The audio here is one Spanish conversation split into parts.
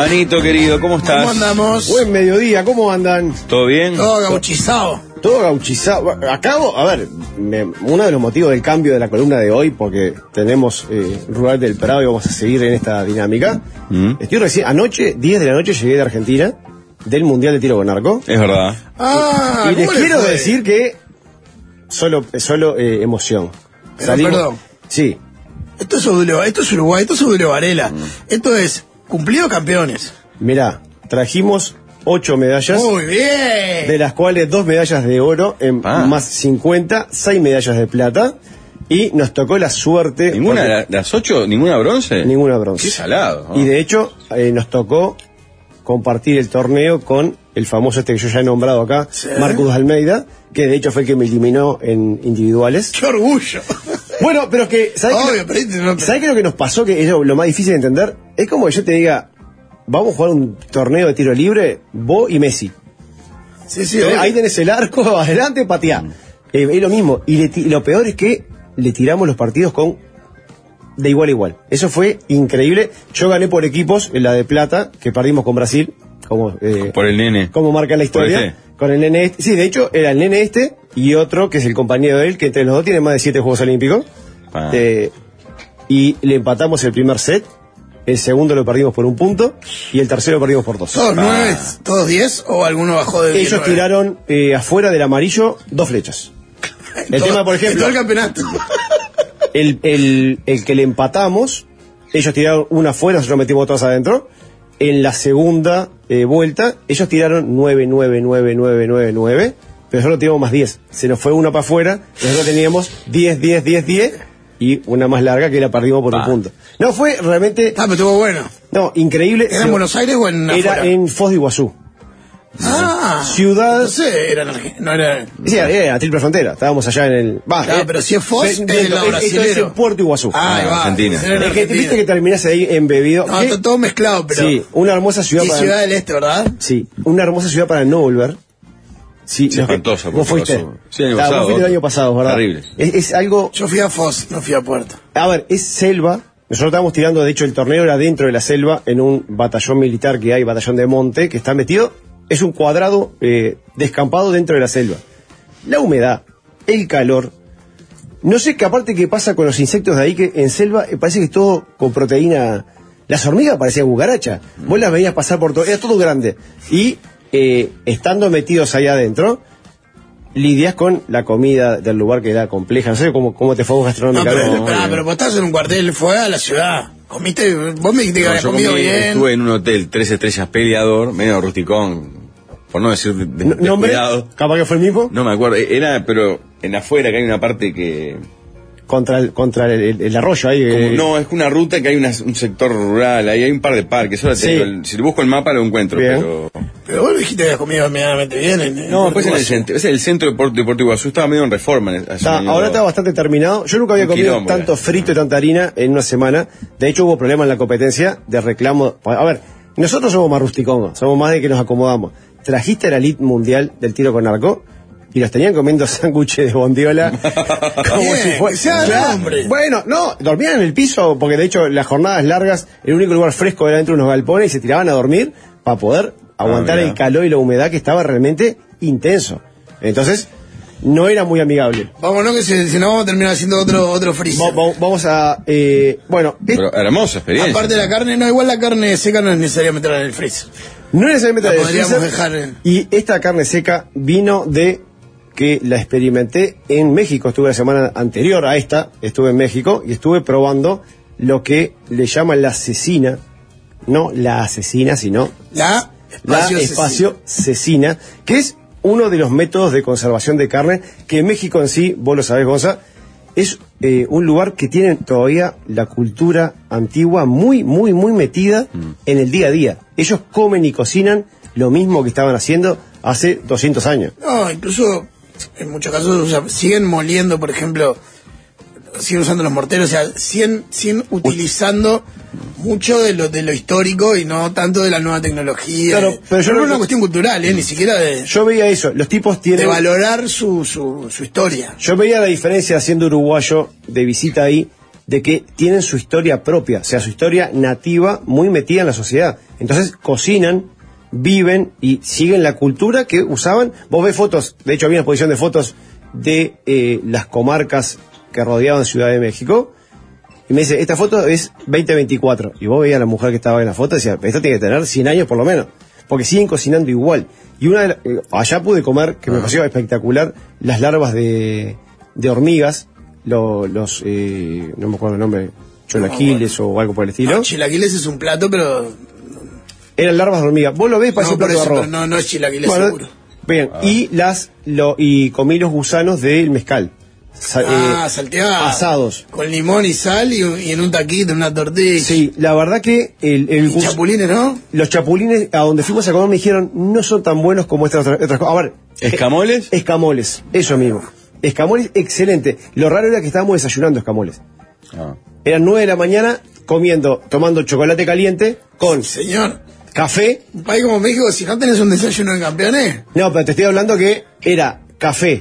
Vanito, querido, ¿cómo estás? ¿Cómo andamos? Buen mediodía, ¿cómo andan? ¿Todo bien? Todo gauchizado. Todo gauchizado. Acabo, a ver, uno de los motivos del cambio de la columna de hoy, porque tenemos Rural del Prado y vamos a seguir en esta dinámica. Estoy recién, anoche, 10 de la noche, llegué de Argentina, del Mundial de Tiro con Arco. Es verdad. Y les quiero decir que solo emoción. Pero perdón. Sí. Esto es Uruguay, esto es Uruguay Varela. Esto es cumplido campeones. Mirá, trajimos 8 medallas. Muy bien. De las cuales 2 medallas de oro, más 50, 6 medallas de plata. Y nos tocó la suerte. ¿Ninguna de las 8? ¿Ninguna bronce? Ninguna bronce. Qué salado, ¿no? Y de hecho, nos tocó compartir el torneo con el famoso que yo ya he nombrado acá, ¿sí? Marcus Almeida, que de hecho fue el que me eliminó en individuales. ¡Qué orgullo! Bueno, pero que, ¿sabes qué es lo que nos pasó? Que es lo más difícil de entender. Es como que yo te diga, vamos a jugar un torneo de tiro libre, vos y Messi. Sí, ahí tenés el arco, adelante, pateá. Es lo mismo. Y lo peor es que le tiramos los partidos de igual a igual. Eso fue increíble. Yo gané por equipos en la de plata, que perdimos con Brasil. Por el nene. Como marca la historia. Con el nene este. Sí, de hecho, era el nene este y otro, que es el compañero de él, que entre los dos tienen más de 7 Juegos Olímpicos. Y le empatamos el primer set. El segundo lo perdimos por 1 punto y el tercero lo perdimos por 2. ¿Todos 9? ¿Todos 10? ¿O alguno bajó de 10? Ellos tiraron afuera del amarillo 2 flechas. El tema, por ejemplo, todo el campeonato. El que le empatamos, ellos tiraron una afuera, nosotros metimos todas adentro. En la segunda vuelta, ellos tiraron 9, 9, 9, 9, 9, 9, pero nosotros tiramos más 10. Se nos fue una para afuera, nosotros teníamos 10, 10, 10, 10, y una más larga que la perdimos por 1 punto. No, fue realmente... pero estuvo bueno. No, increíble. ¿Era en Buenos Aires o en afuera? Era en Foz de Iguazú. Ciudad. No sé, no era. Sí, era triple frontera. Estábamos allá en el. Pero si es Foz, es el lado brasilero. Es en Puerto Iguazú. Argentina. Es que viste que terminás ahí embebido. No, está todo mezclado, pero. Sí, una hermosa ciudad para. Ciudad del Este, ¿verdad? Sí, una hermosa ciudad para no volver. Sí, espantoso. Vos fuiste. Sí, vos fuiste el año pasado, ¿verdad? Terrible. Es algo. Yo fui a Foz, no fui a Puerto. A ver, es selva. Nosotros estábamos tirando, de hecho, el torneo era dentro de la selva, en un batallón militar que hay, batallón de monte, que está metido. Es un cuadrado descampado dentro de la selva. La humedad, el calor. No sé qué aparte qué pasa con los insectos de ahí, que en selva parece que es todo con proteína. Las hormigas parecían cucaracha. Vos las veías pasar por todo, era todo grande. Y estando metidos ahí adentro, lidias con la comida del lugar, que era compleja. No sé cómo te fue gastronómicamente. Pero vos estás en un cuartel, fue a la ciudad. ¿Comiste? Vos me dijiste que habías comido bien. Estuve en un hotel 3 estrellas Peleador, medio rusticón, por no decir descuidado. ¿Capaz que fue el mismo? No me acuerdo, pero en afuera, que hay una parte que... Contra el arroyo ahí. No, es una ruta que hay un sector rural, ahí hay un par de parques. Ahora sí. Si le busco el mapa lo encuentro, pero vos dijiste que habías comido medianamente bien. No, después es el centro de Puerto Iguazú, estaba medio en reforma. Ahora está bastante terminado. Yo nunca había comido tanto frito y tanta harina en una semana. De hecho, hubo problemas en la competencia de reclamo. A ver, nosotros somos más rusticongos, somos más de que nos acomodamos. Trajiste la elite mundial del tiro con arco y los tenían comiendo sándwiches de bondiola como si fuera hombre. Bueno, no, dormían en el piso, porque de hecho las jornadas largas, el único lugar fresco era dentro de unos galpones, y se tiraban a dormir para poder aguantar el calor y la humedad, que estaba realmente intenso. Entonces, no era muy amigable. Vámonos, que si no vamos a terminar haciendo otro freezer. Vamos a... Pero hermosa experiencia. Aparte de la carne, igual la carne seca no es necesario meterla en el freezer. No es necesario meterla en el freezer. Podríamos dejar... Y esta carne seca vino de... que la experimenté en México. Estuve la semana anterior a esta, estuve en México y estuve probando lo que le llaman la cecina. No la asesina, sino la espacio cecina, que es uno de los métodos de conservación de carne, que en México en sí, vos lo sabés, Gonza, es un lugar que tiene todavía la cultura antigua muy, muy, muy metida en el día a día. Ellos comen y cocinan lo mismo que estaban haciendo hace 200 años. No, incluso en muchos casos siguen moliendo, por ejemplo, siguen usando los morteros, o sea, siguen utilizando mucho de lo histórico y no tanto de la nueva tecnología. Claro, pero yo no es una cuestión cultural, ni siquiera de... Yo veía eso, los tipos tienen... de valorar su historia. Yo veía la diferencia, siendo uruguayo de visita ahí, de que tienen su historia propia, o sea, su historia nativa muy metida en la sociedad. Entonces cocinan, viven y siguen la cultura que usaban. Vos ves fotos, de hecho había una exposición de fotos de las comarcas que rodeaban Ciudad de México, y me dice, esta foto es 2024, y vos veías a la mujer que estaba en la foto y decía, esto tiene que tener 100 años por lo menos, porque siguen cocinando igual. Y allá pude comer, que me pareció espectacular, las larvas de hormigas, no me acuerdo el nombre, chilaquiles o algo por el estilo. No, chilaquiles es un plato, pero... Eran larvas de hormiga. Vos lo ves, parece un plato de arroz. No es chilaquiles, seguro. Bien, y comí los gusanos del mezcal. Salteados. Asados. Con limón y sal y en un taquito, en una tortilla. Sí, la verdad que chapulines, ¿no? Los chapulines, a donde fuimos a comer, me dijeron, no son tan buenos como estas otras cosas. A ver. ¿Escamoles? Escamoles, eso mismo. Escamoles, excelente. Lo raro era que estábamos desayunando escamoles. Eran 9 de la mañana, tomando chocolate caliente con... Señor. Café. Un país como México, si no tenés un desayuno de campeones. No, pero te estoy hablando que era café.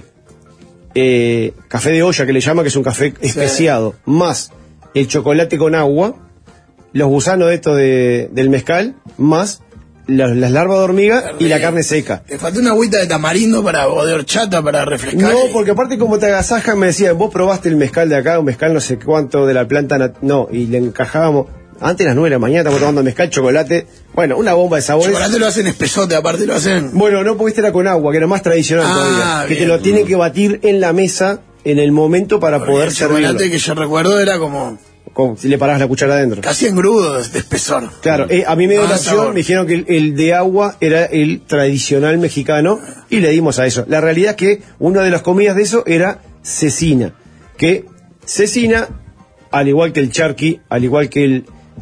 Café de olla, que le llama, que es un café especiado, más el chocolate con agua, los gusanos del mezcal, más las larvas de hormiga y la carne seca. Te falta una agüita de tamarindo o de horchata para refrescar. No, porque aparte como te agasajan, me decían, vos probaste el mezcal de acá, un mezcal no sé cuánto de la planta, no, y le encajábamos. Antes de las 9 de la mañana estamos tomando mezcal, chocolate, bueno, una bomba de sabores. Chocolate lo hacen espesote, aparte lo hacen... Bueno, no, porque este era con agua, que era más tradicional todavía. Que te lo tienen que batir en la mesa en el momento para poder servirlo. El chocolate que yo recuerdo era como si le parabas la cuchara adentro. Casi engrudo de espesor. Claro, a mí me dio la opción, me dijeron que el de agua era el tradicional mexicano y le dimos a eso. La realidad es que una de las comidas de eso era cecina. Que cecina, al igual que el charqui, al igual que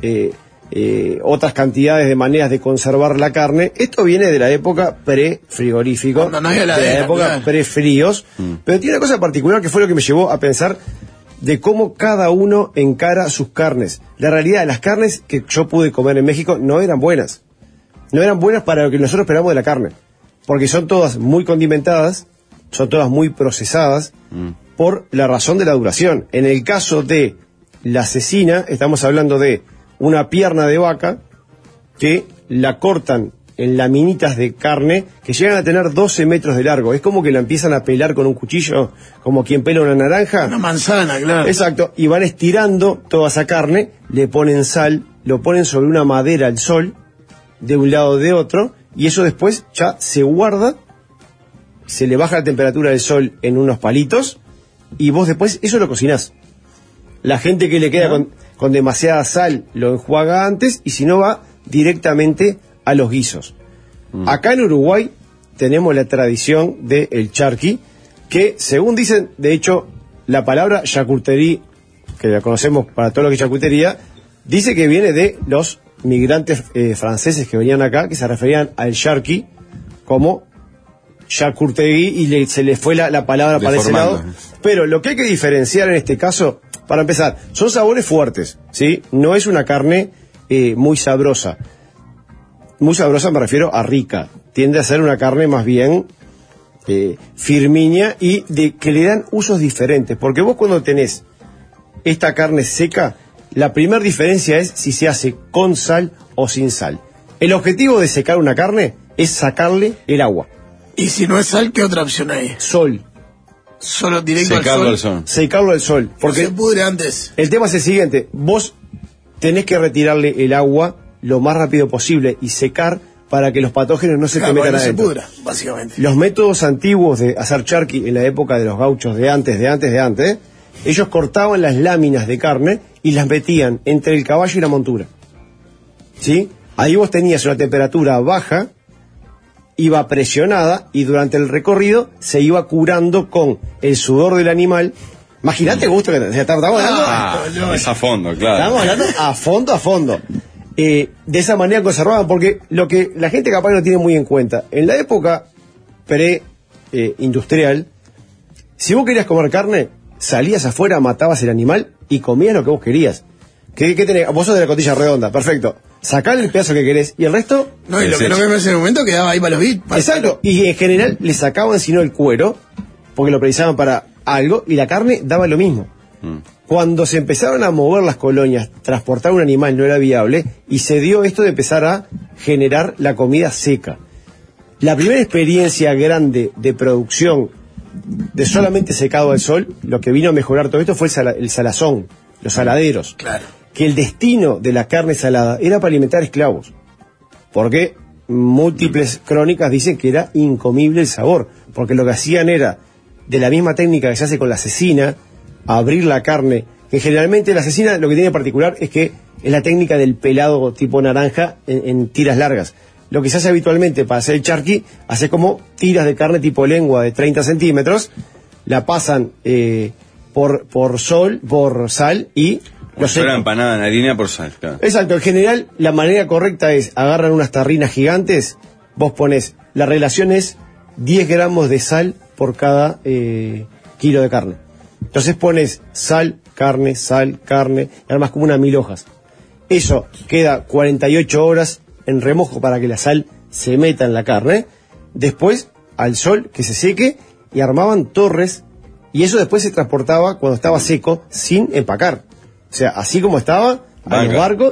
otras cantidades de maneras de conservar la carne, esto viene de la época pre-frigorífico, no había heladera, de la época pre-fríos, pero tiene una cosa particular que fue lo que me llevó a pensar de cómo cada uno encara sus carnes. La realidad, las carnes que yo pude comer en México no eran buenas. No eran buenas para lo que nosotros esperamos de la carne, porque son todas muy condimentadas, son todas muy procesadas, por la razón de la duración. En el caso de la cecina, estamos hablando de una pierna de vaca que la cortan en laminitas de carne que llegan a tener 12 metros de largo. Es como que la empiezan a pelar con un cuchillo, como quien pela una naranja. Una manzana, claro. Exacto, y van estirando toda esa carne, le ponen sal, lo ponen sobre una madera al sol, de un lado o de otro, y eso después ya se guarda, se le baja la temperatura del sol en unos palitos, y vos después eso lo cocinás. La gente que le queda con demasiada sal lo enjuaga antes y si no va directamente a los guisos. Acá en Uruguay tenemos la tradición del charqui, que según dicen, de hecho, la palabra charcuterie, que la conocemos para todo lo que es charcutería, dice que viene de los migrantes franceses que venían acá, que se referían al charqui como charcuterie y se les fue la palabra para ese lado. Pero lo que hay que diferenciar en este caso, para empezar, son sabores fuertes, ¿sí? No es una carne muy sabrosa. Muy sabrosa me refiero a rica. Tiende a ser una carne más bien firmiña y que le dan usos diferentes. Porque vos cuando tenés esta carne seca, la primera diferencia es si se hace con sal o sin sal. El objetivo de secar una carne es sacarle el agua. Y si no es sal, ¿qué otra opción hay? Sol. Solo directo secarlo al sol. Secarlo al sol. Porque no se pudre antes. El tema es el siguiente. Vos tenés que retirarle el agua lo más rápido posible y secar para que los patógenos no se te metan adentro. No se pudra, básicamente. Los métodos antiguos de hacer charqui en la época de los gauchos de antes, ellos cortaban las láminas de carne y las metían entre el caballo y la montura. ¿Sí? Ahí vos tenías una temperatura baja, iba presionada y durante el recorrido se iba curando con el sudor del animal. Imagínate el gusto que estamos hablando. Es a fondo, claro. Estamos hablando a fondo. De esa manera conservaban, porque lo que la gente capaz no tiene muy en cuenta, en la época pre-industrial, si vos querías comer carne, salías afuera, matabas el animal y comías lo que vos querías. ¿Qué tenés? Vos sos de la costilla redonda, perfecto. Sacá el pedazo que querés y el resto... No, y lo que no me en ese momento quedaba ahí para los bits. Exacto, y en general le sacaban sino el cuero, porque lo precisaban para algo, y la carne daba lo mismo. Cuando se empezaron a mover las colonias, transportar un animal no era viable, y se dio esto de empezar a generar la comida seca. La primera experiencia grande de producción de solamente secado al sol, lo que vino a mejorar todo esto fue el salazón, los saladeros. Claro. Que el destino de la carne salada era para alimentar esclavos. Porque múltiples crónicas dicen que era incomible el sabor. Porque lo que hacían era, de la misma técnica que se hace con la cecina, abrir la carne, que generalmente la cecina lo que tiene en particular es que es la técnica del pelado tipo naranja en tiras largas. Lo que se hace habitualmente para hacer el charqui, hace como tiras de carne tipo lengua de 30 centímetros, la pasan por sal y lo secan. Una empanada en harina por sal, claro. Exacto, en general la manera correcta es, agarran unas tarrinas gigantes, vos pones, la relación es 10 gramos de sal por cada kilo de carne. Entonces pones sal, carne, y además como unas 1000 hojas. Eso queda 48 horas en remojo para que la sal se meta en la carne. Después, al sol, que se seque, y armaban torres, y eso después se transportaba cuando estaba seco, sin empacar. O sea, así como estaba, a los barcos,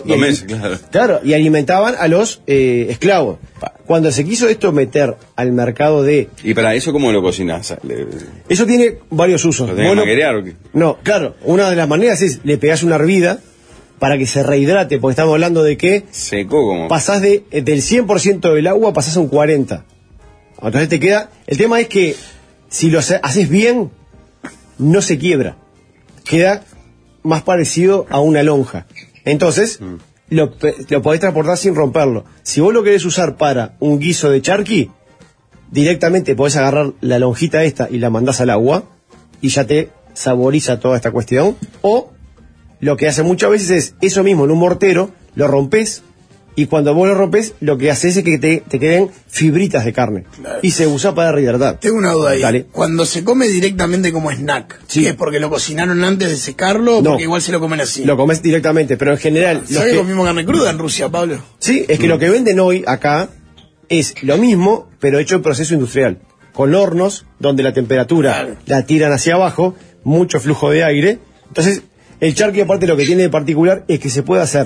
y alimentaban a los esclavos. Cuando se quiso esto meter al mercado de... ¿Y para eso cómo lo cocinás? Eso tiene varios usos. ¿Lo tenés que manguerear o qué? No, claro, una de las maneras es, le pegás una hervida para que se rehidrate, porque estamos hablando de que... Secó como... Pasás del 100% del agua, pasás a un 40%. Entonces te queda... El tema es que, si lo haces bien, no se quiebra. Queda más parecido a una lonja. Entonces... Lo podés transportar sin romperlo. Si vos lo querés usar para un guiso de charqui, directamente podés agarrar la lonjita esta y la mandás al agua y ya te saboriza toda esta cuestión. O lo que hace muchas veces es eso mismo en un mortero, lo rompés, y cuando vos lo rompés, lo que haces es que te queden fibritas de carne. Claro. Y se usa para rehidratar. Tengo una duda ahí. Dale. Cuando se come directamente como snack, sí. ¿es porque lo cocinaron antes de secarlo o no, porque igual se lo comen así? Lo comes directamente, pero en general... ¿Sabés que comimos carne cruda en Rusia, Pablo? Sí, es que lo que venden hoy acá es lo mismo, pero hecho en proceso industrial. Con hornos donde la temperatura la tiran hacia abajo, mucho flujo de aire. Entonces, el charqui, aparte, lo que tiene de particular es que se puede hacer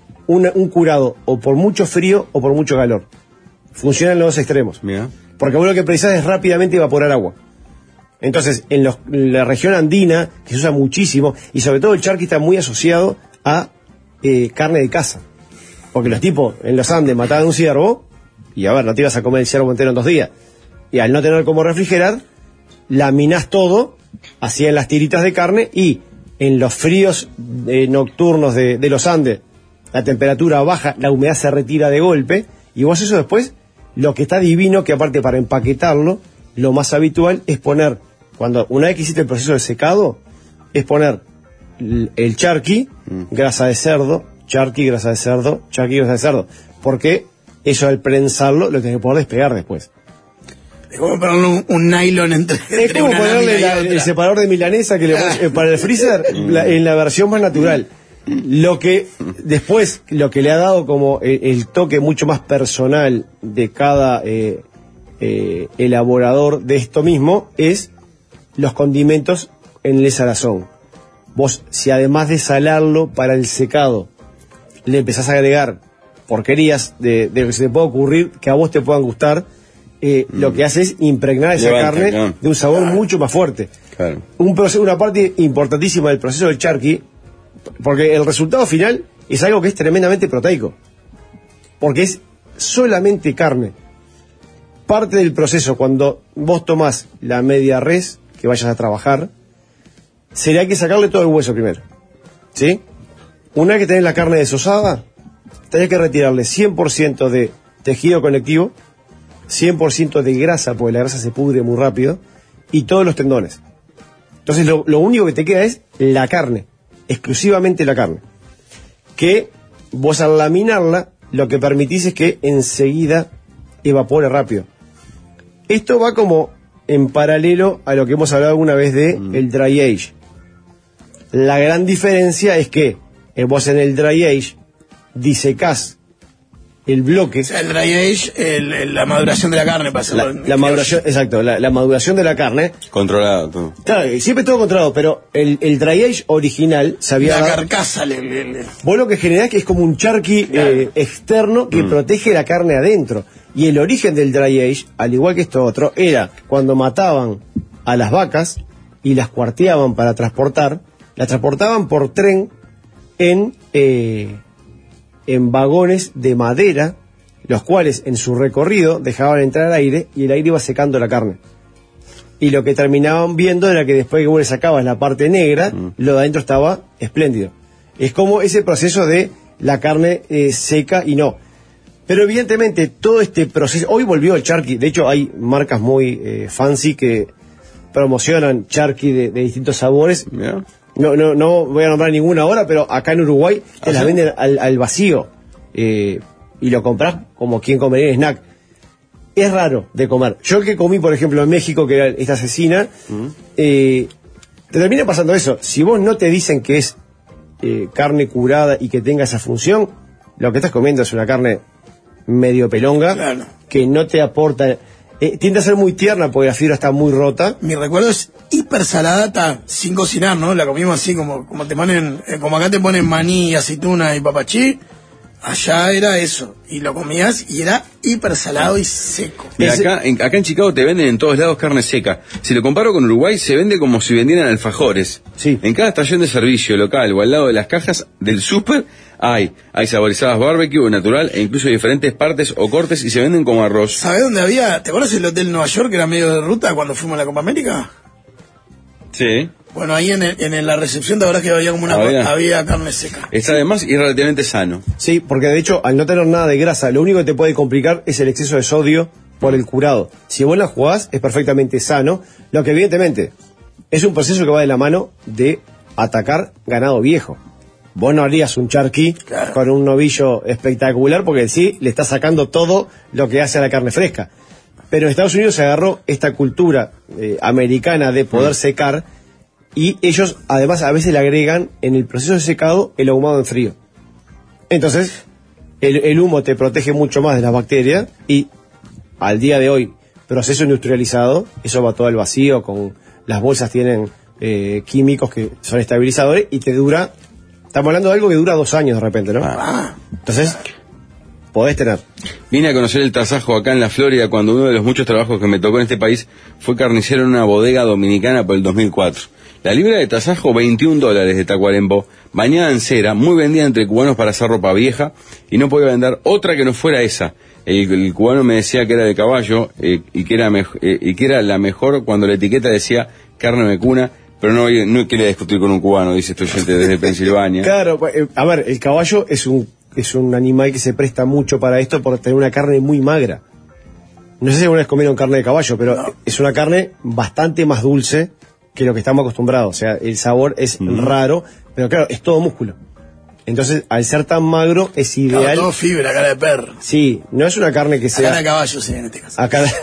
un curado o por mucho frío o por mucho calor. Funcionan los dos extremos. Mira. Porque vos lo que precisás es rápidamente evaporar agua. Entonces, en la región andina, que se usa muchísimo, y sobre todo el charqui está muy asociado a carne de caza. Porque los tipos en los Andes mataban un ciervo, y a ver, no te ibas a comer el ciervo entero en 2 días. Y al no tener cómo refrigerar, laminás todo, hacían las tiritas de carne, y en los fríos nocturnos de los Andes, la temperatura baja, la humedad se retira de golpe, y vos eso después, lo que está divino, que aparte para empaquetarlo, lo más habitual es poner, una vez que hiciste el proceso de secado, es poner el charqui, grasa de cerdo, charqui, grasa de cerdo, charqui, grasa de cerdo, porque eso al prensarlo lo tenés que poder despegar después. Es como ponerle un nylon entre es como ponerle el separador de milanesa que le pones para el freezer en la versión más natural. Lo que después, lo que le ha dado como el toque mucho más personal de cada elaborador de esto mismo es los condimentos en el salazón. Vos, si además de salarlo para el secado, le empezás a agregar porquerías de lo que se te pueda ocurrir que a vos te puedan gustar, lo que hace es impregnar esa carne de un sabor mucho más fuerte. Claro. Una parte importantísima del proceso del charqui, porque el resultado final es algo que es tremendamente proteico, porque es solamente carne. Parte del proceso, cuando vos tomás la media res que vayas a trabajar, sería que sacarle todo el hueso primero, ¿sí? Una vez que tenés la carne desosada, tenés que retirarle 100% de tejido conectivo, 100% de grasa, porque la grasa se pudre muy rápido, y todos los tendones. Entonces lo único que te queda es la carne, exclusivamente la carne, que vos al laminarla lo que permitís es que enseguida evapore rápido. Esto va como en paralelo a lo que hemos hablado alguna vez de el dry age. La gran diferencia es que vos en el dry age disecás el bloque. O sea, el dry age, la maduración de la carne pasa. La maduración, exacto, la maduración de la carne. Controlado todo. Claro, siempre todo controlado, pero el dry age original sabía. La carcasa Vos lo que generás que es como un charqui externo que protege la carne adentro. Y el origen del dry age, al igual que esto otro, era cuando mataban a las vacas y las cuarteaban para transportar, las transportaban por tren en vagones de madera, los cuales en su recorrido dejaban entrar aire y el aire iba secando la carne. Y lo que terminaban viendo era que después que vos le sacabas la parte negra, lo de adentro estaba espléndido. Es como ese proceso de la carne seca y no. Pero evidentemente todo este proceso, hoy volvió el charqui, de hecho hay marcas muy fancy que promocionan charqui de distintos sabores. Yeah. No voy a nombrar ninguna ahora, pero acá en Uruguay te las venden al vacío y lo compras como quien comería snack. Es raro de comer. Yo que comí, por ejemplo, en México, que era esta cecina, te termina pasando eso. Si vos no te dicen que es carne curada y que tenga esa función, lo que estás comiendo es una carne medio pelonga, claro, que no te aporta... tiende a ser muy tierna porque la fibra está muy rota. Mi recuerdo es hiper salada, sin cocinar, ¿no? La comimos así como te ponen, como acá te ponen maní, aceituna y papachí. Allá era eso, y lo comías y era hiper salado y seco. Mira, acá en Chicago te venden en todos lados carne seca. Si lo comparo con Uruguay, se vende como si vendieran alfajores. Sí. En cada estación de servicio local o al lado de las cajas del súper hay saborizadas barbecue natural e incluso diferentes partes o cortes y se venden como arroz. ¿Sabés dónde había? ¿Te acuerdas el hotel Nueva York que era medio de ruta cuando fuimos a la Copa América? Sí. Bueno, ahí en la recepción, de verdad que había como había carne seca. Está además y relativamente sano. Sí, porque de hecho, al no tener nada de grasa, lo único que te puede complicar es el exceso de sodio por el curado. Si vos la jugás, es perfectamente sano, lo que evidentemente es un proceso que va de la mano de atacar ganado viejo. Vos no harías un charqui con un novillo espectacular porque sí, le estás sacando todo lo que hace a la carne fresca. Pero en Estados Unidos se agarró esta cultura americana de poder secar, y ellos además a veces le agregan en el proceso de secado el ahumado en frío. Entonces el humo te protege mucho más de las bacterias y al día de hoy, proceso industrializado, eso va todo al vacío, con las bolsas tienen químicos que son estabilizadores y te dura, estamos hablando de algo que dura 2 años de repente, ¿no? Entonces podés tener. Vine a conocer el tasajo acá en la Florida cuando uno de los muchos trabajos que me tocó en este país fue carnicero en una bodega dominicana por el 2004. La libra de tasajo, $21 de Tacuarembó, bañada en cera, muy vendida entre cubanos para hacer ropa vieja, y no podía vender otra que no fuera esa. El cubano me decía que era de caballo y que era la mejor cuando la etiqueta decía carne vacuna, pero no quería discutir con un cubano, dice este oyente desde Pensilvania. Claro, a ver, el caballo es un animal que se presta mucho para esto por tener una carne muy magra. No sé si alguna vez comieron carne de caballo, pero es una carne bastante más dulce que lo que estamos acostumbrados. O sea, el sabor es raro, pero claro, es todo músculo. Entonces, al ser tan magro, es ideal. Claro, todo fibra, cara de perro. Sí, no es una carne que sea... A cara de caballo, sí, en este caso. A cara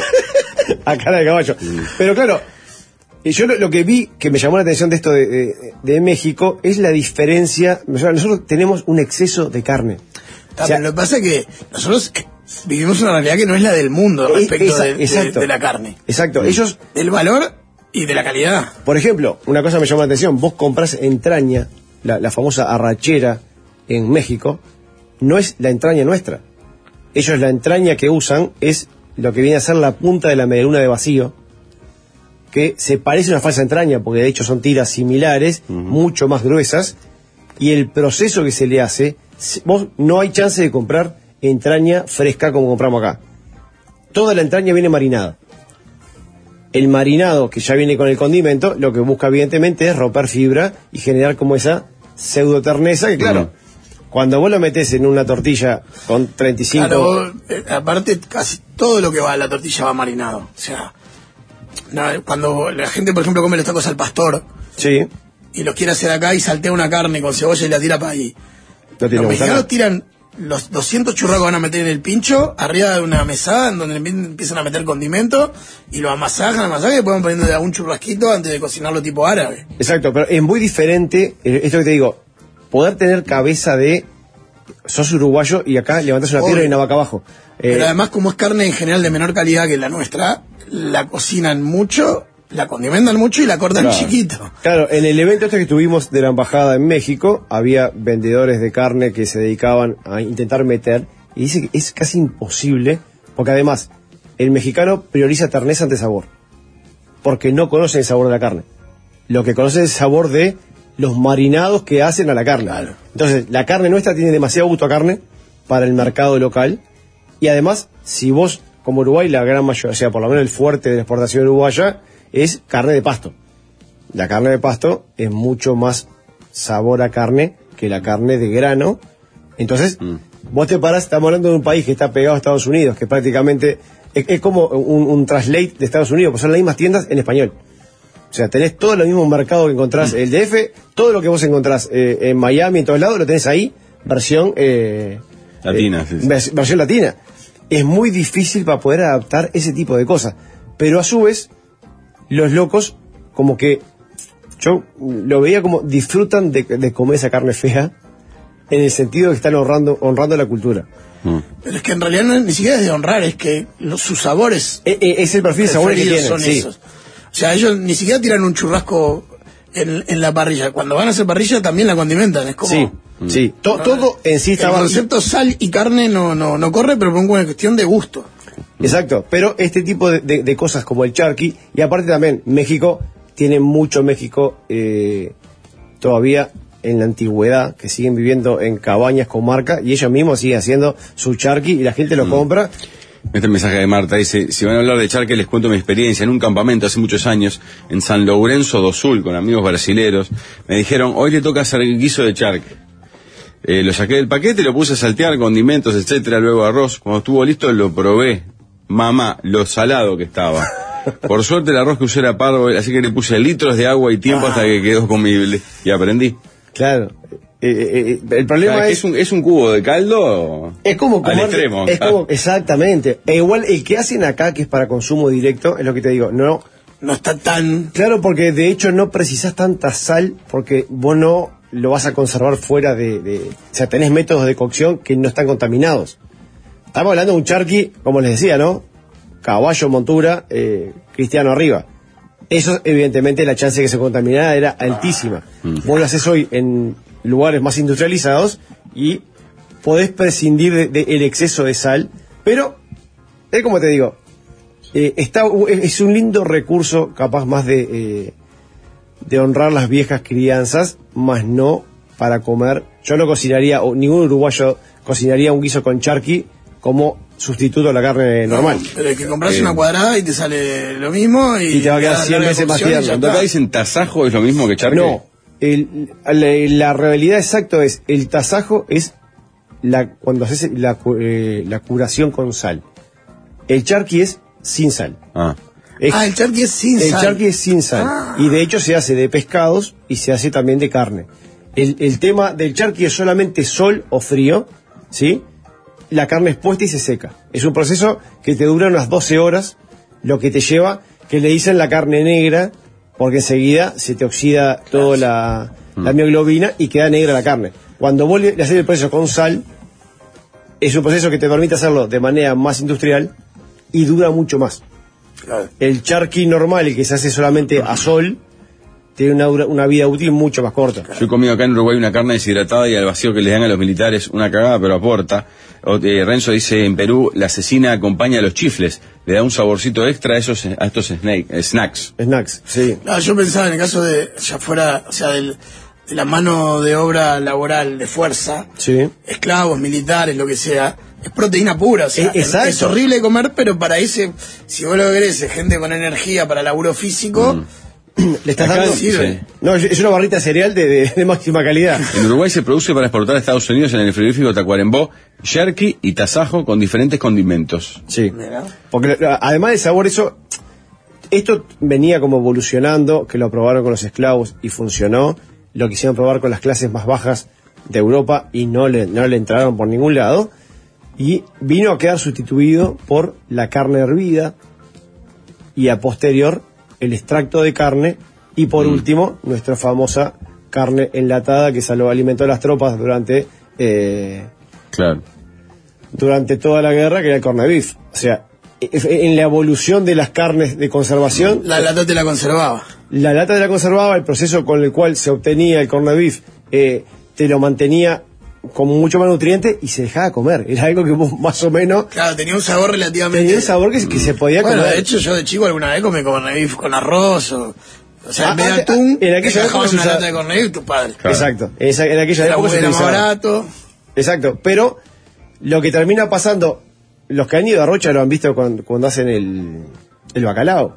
de caballo. Pero claro, yo lo que vi, que me llamó la atención de esto de México, es la diferencia. Nosotros tenemos un exceso de carne. O sea, lo que pasa es que nosotros vivimos una realidad que no es la del mundo respecto de la carne. Exacto. Ellos... El valor y de la calidad. Por ejemplo, una cosa me llama la atención, vos comprás entraña, la famosa arrachera en México, no es la entraña nuestra. Ellos la entraña que usan es lo que viene a ser la punta de la medialuna de vacío, que se parece a una falsa entraña, porque de hecho son tiras similares, mucho más gruesas, y el proceso que se le hace, vos no hay chance de comprar entraña fresca como compramos acá. Toda la entraña viene marinada. El marinado, que ya viene con el condimento, lo que busca evidentemente es romper fibra y generar como esa pseudo terneza que claro, cuando vos lo metés en una tortilla con 35... Claro, aparte casi todo lo que va a la tortilla va marinado. O sea, cuando la gente, por ejemplo, come los tacos al pastor, sí, y los quiere hacer acá y saltea una carne con cebolla y la tira para ahí. Los mexicanos tiran los 200 churrascos, van a meter en el pincho, arriba de una mesada en donde empiezan a meter condimentos y lo amasajan y después van poniendo de algún churrasquito antes de cocinarlo tipo árabe. Exacto, pero es muy diferente, esto que te digo, poder tener cabeza de sos uruguayo y acá levantás una piedra y una vaca abajo. Pero además, como es carne en general de menor calidad que la nuestra, la cocinan mucho, la condimentan mucho y la cortan chiquito. Claro, en el evento que tuvimos de la embajada en México, había vendedores de carne que se dedicaban a intentar meter, y dice que es casi imposible, porque además, el mexicano prioriza terneza ante sabor, porque no conoce el sabor de la carne. Lo que conoce es el sabor de los marinados que hacen a la carne. Claro. Entonces, la carne nuestra tiene demasiado gusto a carne para el mercado local, y además, si vos, como Uruguay, la gran mayoría, o sea, por lo menos el fuerte de la exportación uruguaya, es carne de pasto. La carne de pasto es mucho más sabor a carne que la carne de grano. Entonces, vos te parás, estamos hablando de un país que está pegado a Estados Unidos, que prácticamente es como un translate de Estados Unidos, pues son las mismas tiendas en español. O sea, tenés todo el mismo mercado que encontrás, el DF, todo lo que vos encontrás en Miami, en todos lados, lo tenés ahí, versión latina. Versión latina. Es muy difícil para poder adaptar ese tipo de cosas. Pero a su vez, los locos, como que yo lo veía como disfrutan de comer esa carne fea, en el sentido de que están honrando la cultura. Pero es que en realidad ni siquiera es de honrar, es que sus sabores es el perfil de sabores que tienen, son esos. O sea, ellos ni siquiera tiran un churrasco en la parrilla. Cuando van a hacer parrilla también la condimentan, es como... Sí. Todo en sí está... El concepto sal y carne no corre, pero por una cuestión de gusto. Exacto, pero este tipo de cosas como el charqui, y aparte también México, tiene mucho todavía en la antigüedad, que siguen viviendo en cabañas con marca, y ellos mismos siguen haciendo su charqui y la gente lo compra. Este mensaje de Marta dice: si van a hablar de charqui, les cuento mi experiencia. En un campamento hace muchos años, en San Lourenço do Sul, con amigos brasileros, me dijeron, hoy le toca hacer guiso de charqui. Lo saqué del paquete, lo puse a saltear, condimentos, etcétera, luego arroz. Cuando estuvo listo lo probé. Mamá, lo salado que estaba. Por suerte el arroz que usé era parvo, así que le puse litros de agua y tiempo hasta que quedó comible. Y aprendí. Claro. El problema es un cubo de caldo. Es como comer, al extremo. Exactamente. E igual el que hacen acá, que es para consumo directo, es lo que te digo, no está tan... Claro, porque de hecho no precisás tanta sal, porque vos no lo vas a conservar fuera o sea, tenés métodos de cocción que no están contaminados. Estamos hablando de un charqui, como les decía, ¿no? Caballo, montura, cristiano arriba. Eso, evidentemente, la chance de que se contaminara era altísima. Vos lo haces hoy en lugares más industrializados y podés prescindir del exceso de sal, pero, es como te digo, es un lindo recurso, capaz más de honrar las viejas crianzas, más no para comer. Yo no cocinaría, o ningún uruguayo cocinaría un guiso con charqui como sustituto a la carne normal. Pero es que compras una cuadrada y te sale lo mismo y te va a quedar 100 veces más tierno. Cuando acá dicen tasajo, ¿es lo mismo que charqui? No, la realidad exacta es, el tasajo es cuando haces la curación con sal. El charqui es sin sal. El charqui es sin sal. El charqui es sin sal. Y de hecho se hace de pescados y se hace también de carne. El tema del charqui es solamente sol o frío, ¿sí? La carne es puesta y se seca. Es un proceso que te dura unas 12 horas, lo que te lleva, que le dicen la carne negra, porque enseguida se te oxida toda la mioglobina y queda negra la carne. Cuando vos le haces el proceso con sal, es un proceso que te permite hacerlo de manera más industrial y dura mucho más. Claro. El charqui normal, el que se hace solamente a sol, tiene una vida útil mucho más corta. Yo he comido acá en Uruguay una carne deshidratada y al vacío que les dan a los militares, una cagada, pero aporta. Renzo dice, en Perú la cecina acompaña a los chifles, le da un saborcito extra a estos snacks. Snacks, sí. No, yo pensaba en el caso de, ya fuera, o sea, de la mano de obra laboral de fuerza, sí, esclavos, militares, lo que sea, es proteína pura, o sea, es horrible de comer, pero para si vos lo querés, gente con energía para laburo físico, le estás dando. Sí. No, es una barrita de cereal de máxima calidad. En Uruguay se produce para exportar a Estados Unidos en el frigorífico Tacuarembó, charqui y tasajo con diferentes condimentos. Sí. Porque además del sabor, esto venía como evolucionando, que lo probaron con los esclavos y funcionó. Lo quisieron probar con las clases más bajas de Europa y no le entraron por ningún lado. Y vino a quedar sustituido por la carne hervida y a posterior el extracto de carne y por último nuestra famosa carne enlatada que alimentó a las tropas durante Claro. Durante toda la guerra, que era el corned beef. O sea, en la evolución de las carnes de conservación... La lata te la conservaba. La lata te la conservaba, el proceso con el cual se obtenía el corned beef te lo mantenía con mucho más nutriente y se dejaba comer. Era algo que más o menos... Claro, tenía un sabor relativamente... Tenía un sabor que se podía comer. De hecho, yo de chico alguna vez comí corned beef con arroz o sea, en vez de atún, en aquella época una lata de corned beef tu padre. Claro. Exacto. En aquella época era más barato. Exacto, pero lo que termina pasando, los que han ido a Rocha lo han visto cuando hacen el bacalao.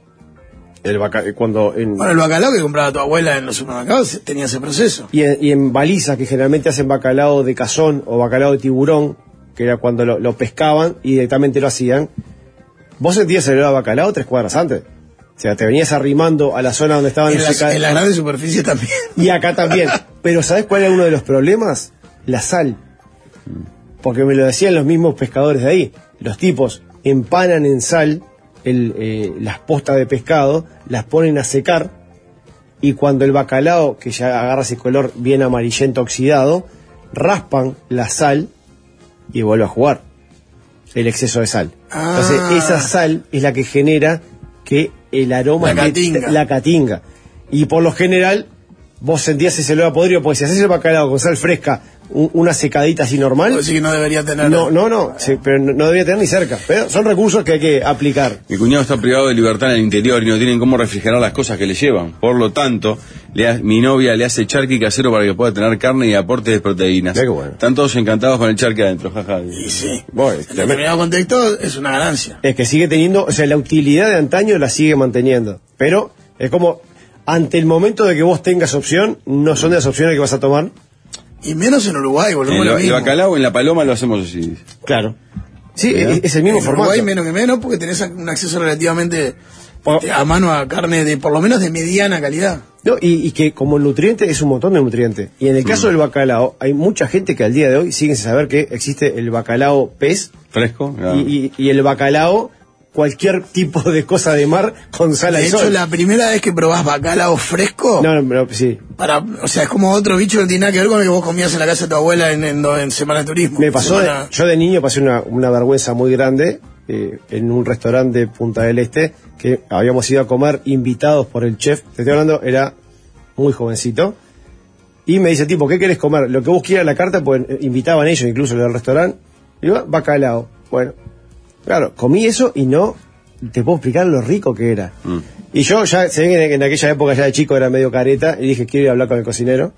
El bacalao que compraba tu abuela en los supermercados tenía ese proceso. Y en balizas, que generalmente hacen bacalao de cazón o bacalao de tiburón, que era cuando lo pescaban y directamente lo hacían, vos sentías el olor a bacalao 3 cuadras antes. O sea, te venías arrimando a la zona donde estaban en la grande superficie también. Y acá también. Pero ¿sabés cuál era uno de los problemas? La sal. Porque me lo decían los mismos pescadores de ahí. Los tipos empanan en sal las postas de pescado, las ponen a secar, y cuando el bacalao, que ya agarra ese color bien amarillento oxidado, raspan la sal y vuelve a jugar el exceso de sal. Entonces esa sal es la que genera que el aroma la catinga. Y por lo general vos sentías ese olor a podrido, porque si haces el bacalao con sal fresca, una secadita así normal... Pues sí que no debería tener... pero no debería tener ni cerca. Pero son recursos que hay que aplicar. Mi cuñado está privado de libertad en el interior y no tienen cómo refrigerar las cosas que le llevan. Por lo tanto, mi novia le hace charqui casero para que pueda tener carne y aportes de proteínas. Bueno. Están todos encantados con el charqui adentro, jaja. Y sí. En determinado contexto es una ganancia. Es que sigue teniendo... O sea, la utilidad de antaño la sigue manteniendo. Pero es como... Ante el momento de que vos tengas opción, no son de las opciones que vas a tomar. Y menos en Uruguay, volvemos a lo mismo. El bacalao en La Paloma lo hacemos así. Claro. Sí, es el mismo en formato. En Uruguay menos porque tenés un acceso relativamente a mano a carne de por lo menos de mediana calidad. No, y que como nutriente es un montón de nutrientes. Y en el caso del bacalao, hay mucha gente que al día de hoy sigue sin saber que existe el bacalao pez. Fresco. Claro. Y el bacalao... cualquier tipo de cosa de mar con sal al sol. De hecho, la primera vez que probás bacalao fresco... No, sí. O sea, es como otro bicho que no tiene nada que ver con el que vos comías en la casa de tu abuela en Semana de Turismo. Me pasó, yo de niño pasé una vergüenza muy grande en un restaurante de Punta del Este, que habíamos ido a comer invitados por el chef. Te estoy hablando, era muy jovencito. Y me dice, tipo, ¿qué querés comer? Lo que vos quieras la carta, pues invitaban ellos, incluso en el restaurante. Y digo, bacalao. Bueno. Claro, comí eso y no te puedo explicar lo rico que era. Y yo ya, se ve que en aquella época ya de chico era medio careta, y dije, quiero ir a hablar con el cocinero.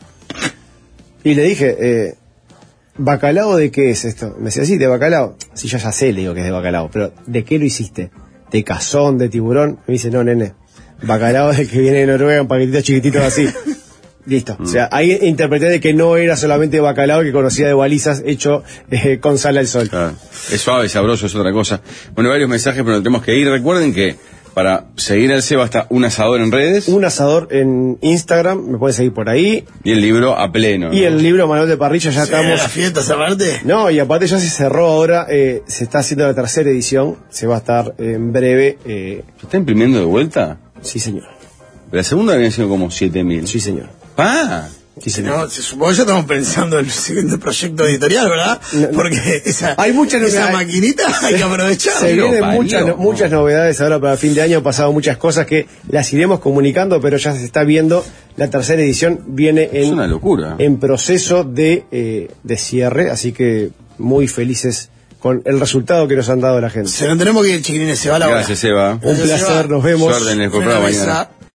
Y le dije, ¿bacalao de qué es esto? Me decía, sí, de bacalao. Sí, yo ya sé, le digo que es de bacalao, pero ¿de qué lo hiciste? ¿De cazón, de tiburón? Me dice, no, nene, bacalao es el que viene de Noruega, en paquetitos chiquititos así. Listo. O sea, ahí interpreté de que no era solamente bacalao que conocía de balizas hecho con sal al sol. Claro. Es suave, sabroso, es otra cosa. Bueno, varios mensajes, pero tenemos que ir. Recuerden que para seguir al Seba está un asador en redes. Un asador en Instagram, me pueden seguir por ahí. Y el libro a pleno. Y el libro Manual de Parrilla, ya estamos... ¿Las fiestas aparte? No, y aparte ya se cerró ahora, se está haciendo la 3ª edición, se va a estar en breve. ¿Se está imprimiendo de vuelta? Sí, señor. La segunda habían sido como 7.000. Sí, señor. Sí, no, se supone que ya estamos pensando en el siguiente proyecto editorial, ¿verdad? Porque esa maquinita hay que aprovechar. Se vienen muchas novedades ahora para fin de año. Han pasado muchas cosas que las iremos comunicando, pero ya se está viendo. La 3ª edición viene es una locura. En proceso de cierre, así que muy felices con el resultado que nos han dado la gente. Se lo tenemos que ir, chiquilines, se va la hora. Gracias, Seba. Un placer, nos vemos. Suerte en el programa mañana.